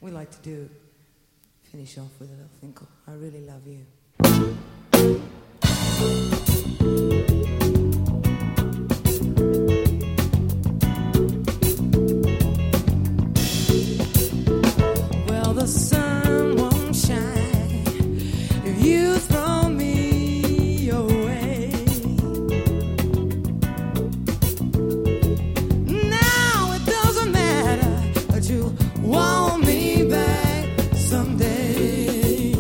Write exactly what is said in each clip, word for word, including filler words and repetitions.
we like to do, finish off with a little thing called I Really Love You. Well, the sun won't shine if you throw me away. Now it doesn't matter that you want me back someday.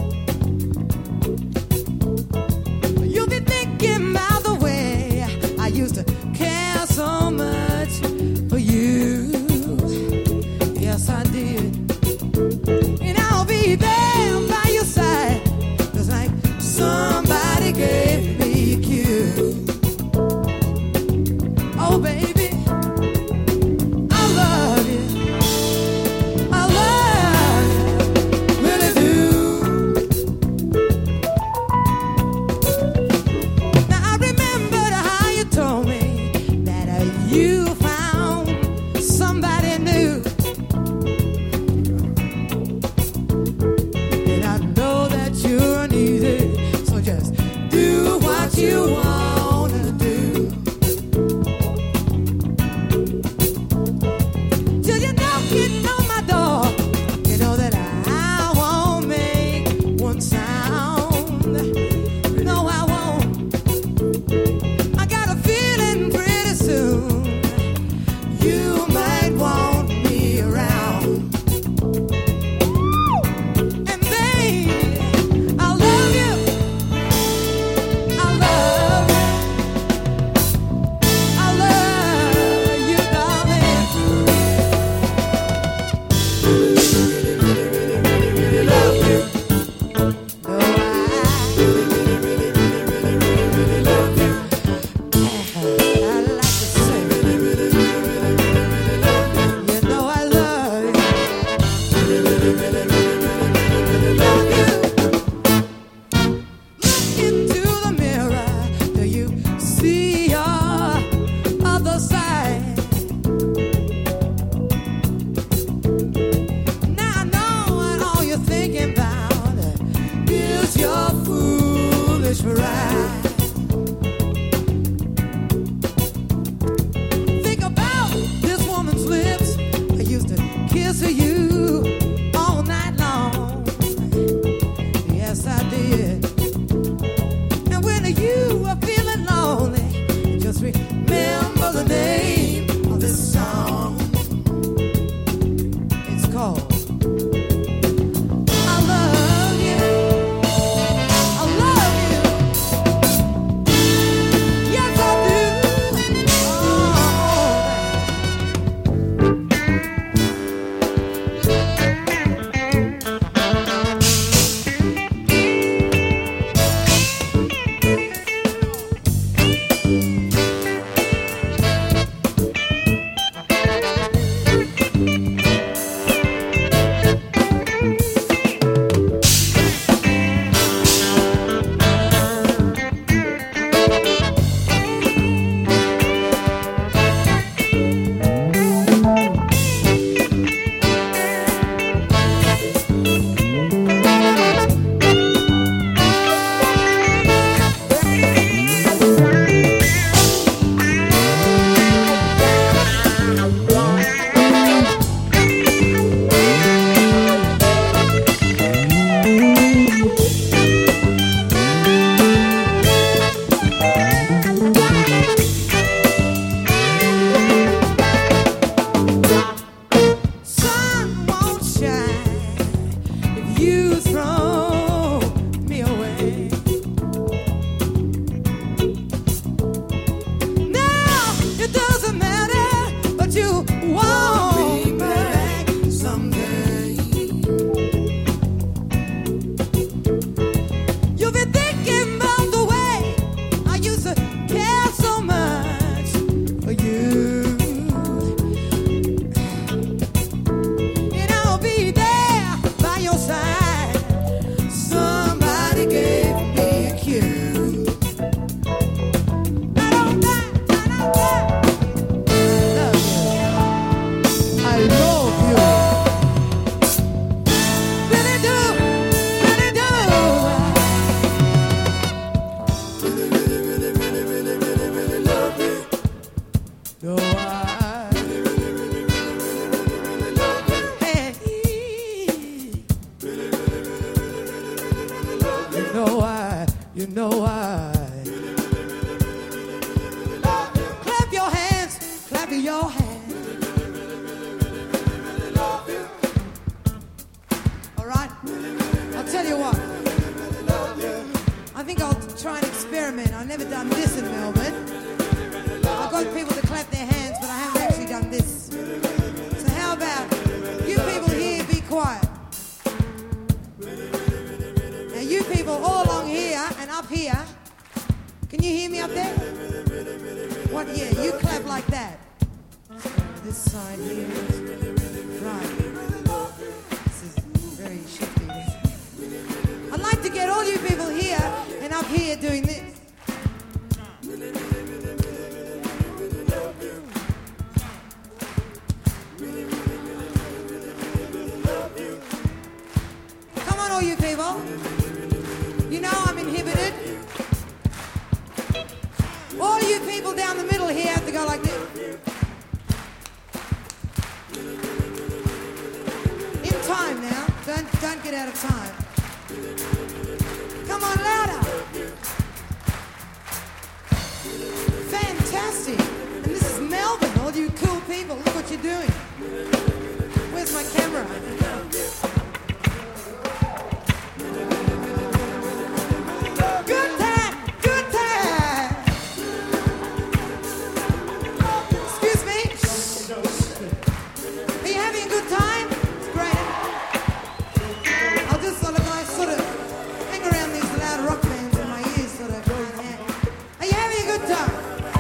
You'll be thinking about the way I used to care so much for you. Yes, I did. And I'll be there by your side, just like somebody gave me a cue. Oh, baby, I love you. I love you, really do. Now I remembered how you told me that uh, you found somebody new. And I know that you're uneasy, so just do what you wanna do. Till you knock it on my door, you know that I won't make one sound. No, I won't. I got a feeling pretty soon you might want me around. And babe, I love you. I love you. I love you, darling. Really, really, really, really, really love you. No, I really, really, really, really, really, really love you. I like to say, really, really, really, really, really, really love you. You know I love you. Really, really, really, really, really, really, really love you. Look into the mirror, do you see your other side? Now I know what all you're thinking about is your foolish pride. Think about this woman's lips. I used to kiss you all night long. Yes, I did. And when you are feeling lonely, just remember the name of this song. It's called I Love You. I love you. Yes, I do. Oh, You know why? Clap your hands, clap your hands. All right? I'll tell you what. I think I'll try and experiment. I've never done this in Melbourne. I've got people to clap their hands, but I haven't actually done this. So how about you people here be quiet? Now you people all along here and up here, can you hear me up there? What, yeah, you clap like that. This side here. Right. This is very shifty. I'd like to get all you people here and up here doing this. Come on, all you people. You know I'm inhibited. All you people down the middle here have to go like this. In time now. Don't, don't get out of time. Come on, louder. Fantastic. And this is Melbourne, all you cool people. Look what you're doing. Where's my camera? Good time, good time. Excuse me. Are you having a good time? It's great. I'll just sort of, I sort of hang around these loud rock bands in my ears, sort of going ahead. Are you having a good time?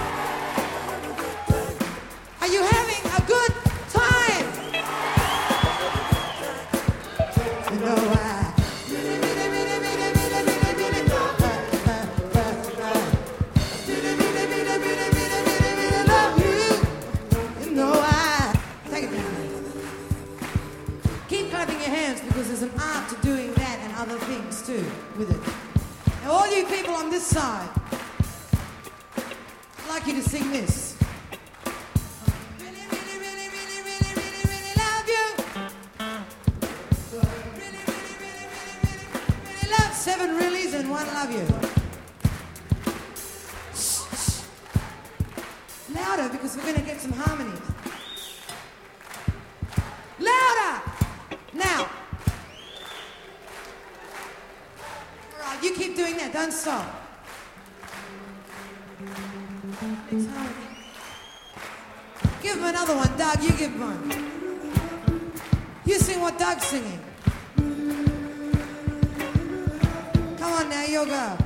Are you having a good time? You know why? Love you. You know why? Take it down. Keep clapping your hands because there's an art to doing that and other things too with it. Now all you people on this side, I'd like you to sing this. Really, really, really, really, really, really, really love you. Really, really, really, really, really, really love. Seven reallys and one love you. Shh, shh. Louder because we're going to get some harmonies. Louder! Now. All right, you keep doing that. Don't stop. It's hard. Give him another one, Doug. You give him one. You sing what Doug's singing. Come on now, you'll go.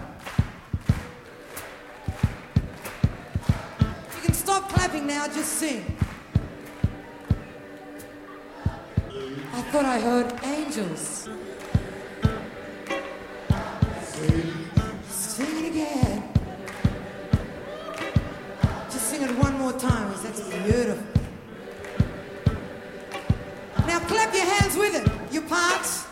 You can stop clapping now, just sing. I thought I heard angels. Sing it again. Just sing it one more time, because that's beautiful. Now clap your hands with it, your parts.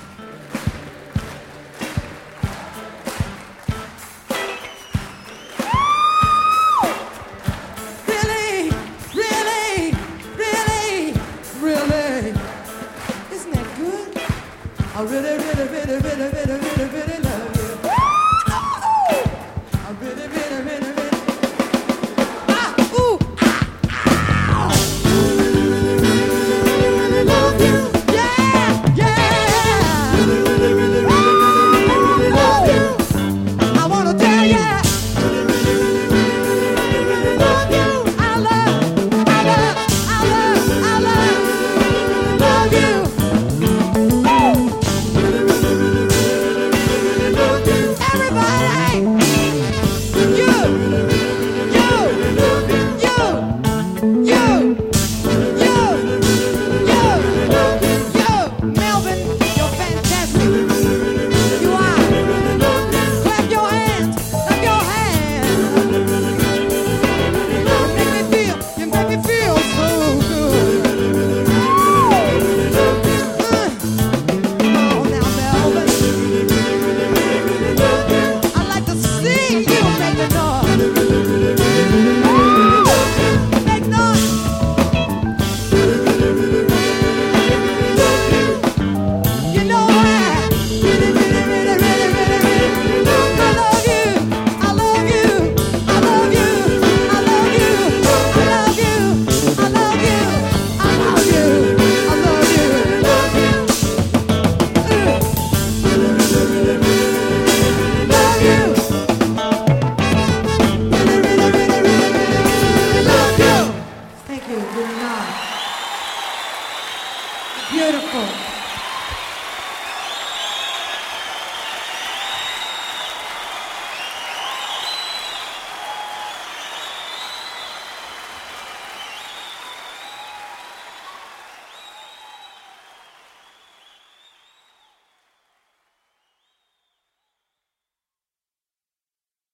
Really, really, really, really. Isn't that good? I really, really, really, really, really, really, really love you. I really, really, really, really. Ah, ooh, ah, ah. Love you. Yeah, yeah. Love you. I wanna tell ya. Love you. I love, I love, I love, I love, love you. Beautiful.